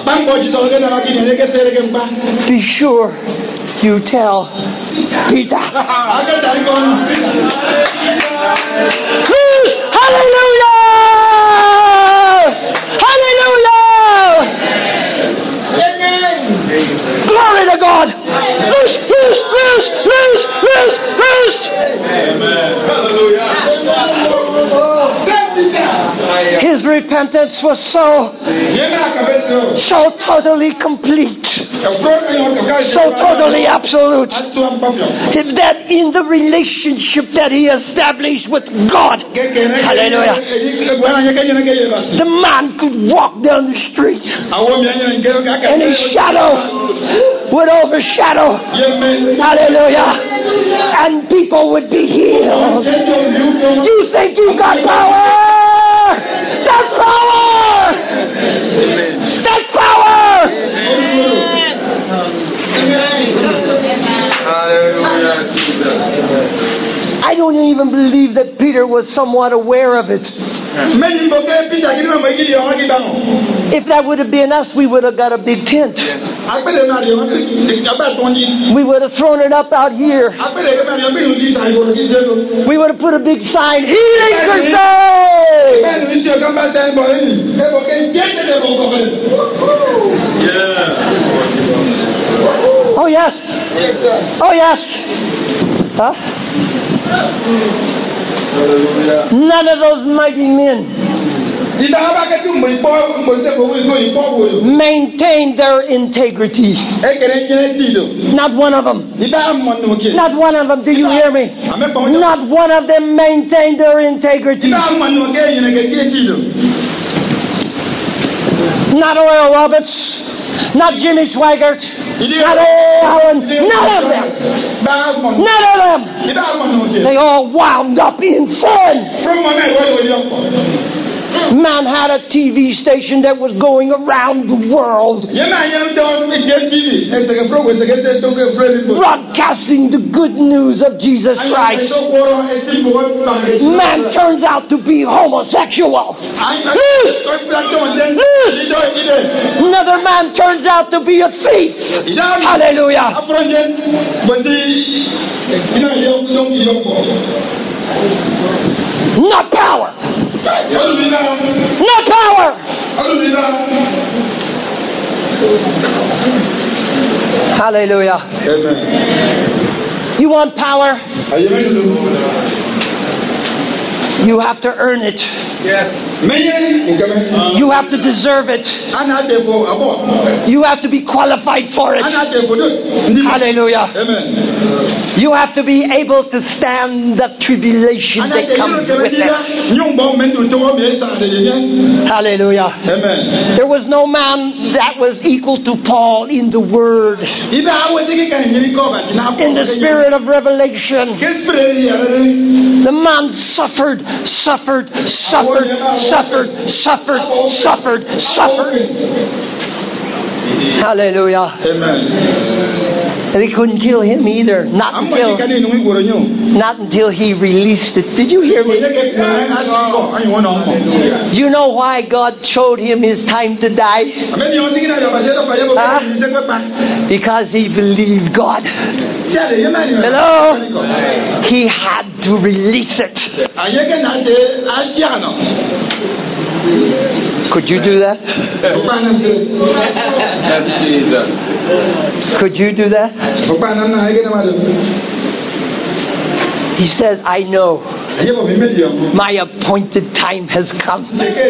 be sure you tell Peter. Hallelujah! Hallelujah! Glory to God! Loose! Amen. Hallelujah! His repentance was so totally complete, so totally absolute, that in the relationship that he established with God, hallelujah, the man could walk down the street and his shadow would overshadow, hallelujah, and people would be healed. You think you got power? That's power! That's power! I don't even believe that Peter was somewhat aware of it. If that would have been us, we would have got a big tent. We would have thrown it up out here. We would have put a big sign, Healing Crusade! Oh yes. Oh yes. Huh? None of those mighty men maintained their integrity. Not one of them. Not one of them. Do you hear me? Not one of them maintained their integrity. Not Oral Roberts. Not Jimmy Swaggart. Not Owen. None of them. None of them. They all wound up in sin. Man had a TV station that was going around the world, broadcasting the good news of Jesus Christ. Man turns out to be homosexual. Another man turns out to be a thief. Hallelujah. Not power. Not power. Hallelujah. You want power? You have to earn it. You have to deserve it. You have to be qualified for it. Hallelujah. You have to be able to stand the tribulation that comes with it. Hallelujah. There was no man that was equal to Paul in the Word. In the spirit of revelation. The man suffered. Hallelujah. Amen. And they couldn't kill him either. Not until he released it. Did you hear me? Do you know why God showed him his time to die? Because he believed God. Hello? He had to release it. Could you do that? Could you do that? He says, I know my appointed time has come.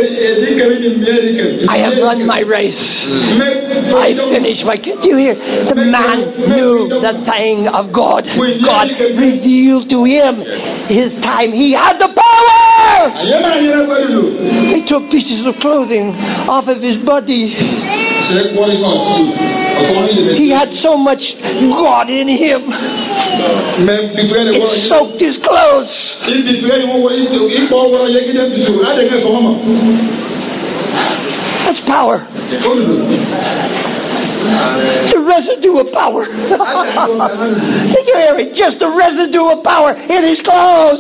I have run my race. I finished my... Did you hear? The man knew the thing of God. God revealed to him his time. He had the power! He took pieces of clothing off of his body. He had so much God in him. It soaked his clothes. That's power. The residue of power. Did you hear it? Just the residue of power in his clothes.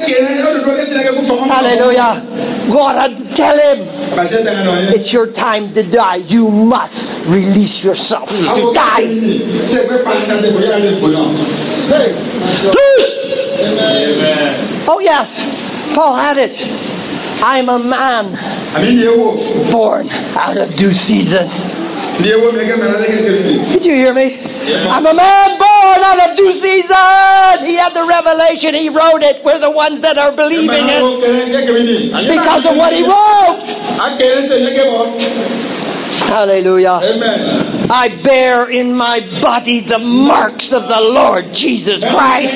Hallelujah. God had to tell him, it's your time to die. You must release yourself to die. Oh yes, Paul had it. I'm a man born out of due season. Did you hear me? I'm a man born out of due season. He had the revelation. He wrote it. We're the ones that are believing it because of what he wrote. Hallelujah. Amen. I bear in my body the marks of the Lord Jesus Christ.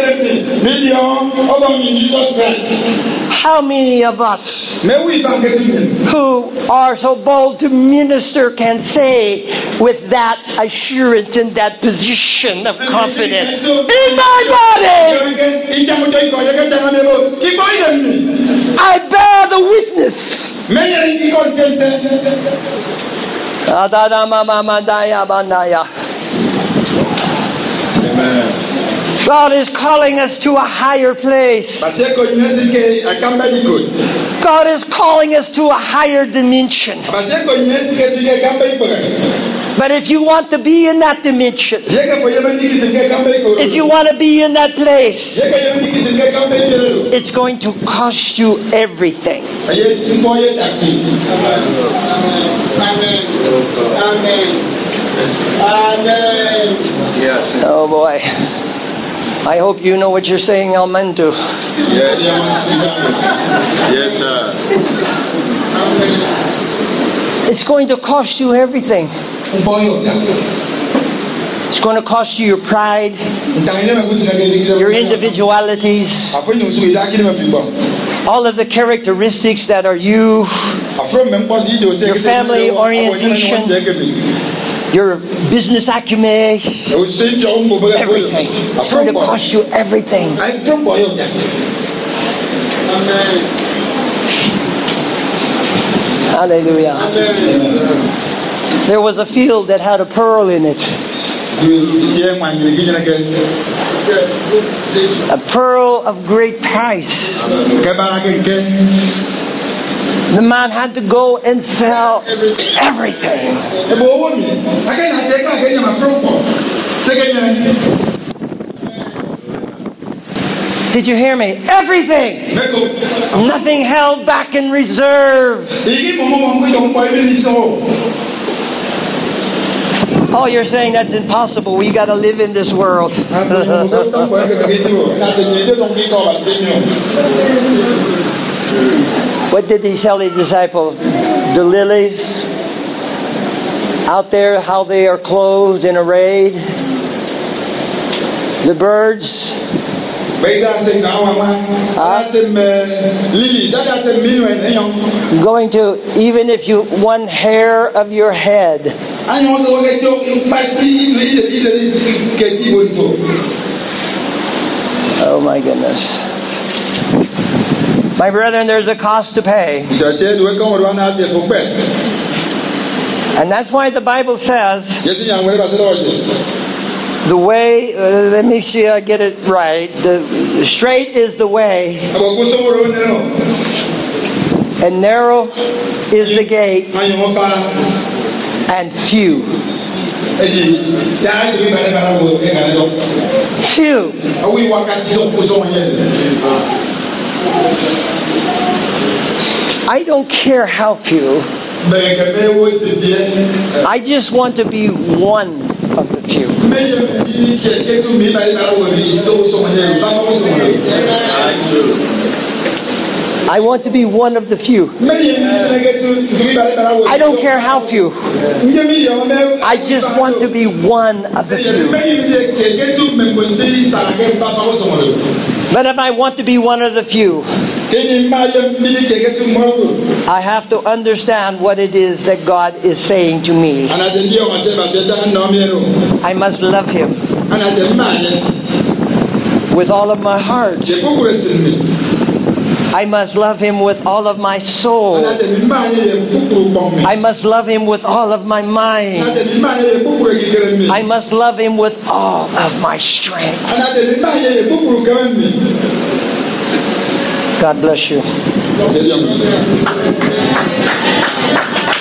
How many of us who are so bold to minister can say with that assurance and that position of confidence, in my body I bear the witness God is calling us to a higher place. God is calling us to a higher dimension. But if you want to be in that dimension, if you want to be in that place, it's going to cost you everything. Oh boy. I hope you know what you're saying, amen to. Yes, sir. It's going to cost you everything. It's going to cost you your pride, your individualities, all of the characteristics that are you, your family orientation, your business acumen, everything. It's going to cost you everything. Hallelujah. There was a field that had a pearl in it. A pearl of great price. The man had to go and sell everything. Did you hear me? Everything. Nothing held back in reserve. Oh, you're saying that's impossible. We got to live in this world. What did he tell his disciples? The lilies out there, how they are clothed and arrayed. The birds. Going to, even if you, one hair of your head. Oh my goodness. My brethren, there's a cost to pay. And that's why the Bible says, the way, let me see I get it right. The straight is the way, and narrow is the gate, and few. Few. I don't care how few. I just want to be one of the few. I want to be one of the few. I don't care how few. I just want to be one of the few. But if I want to be one of the few, I have to understand what it is that God is saying to me. I must love Him with all of my heart. I must love Him with all of my soul. I must love Him with all of my mind. I must love Him with all of my strength. God bless you.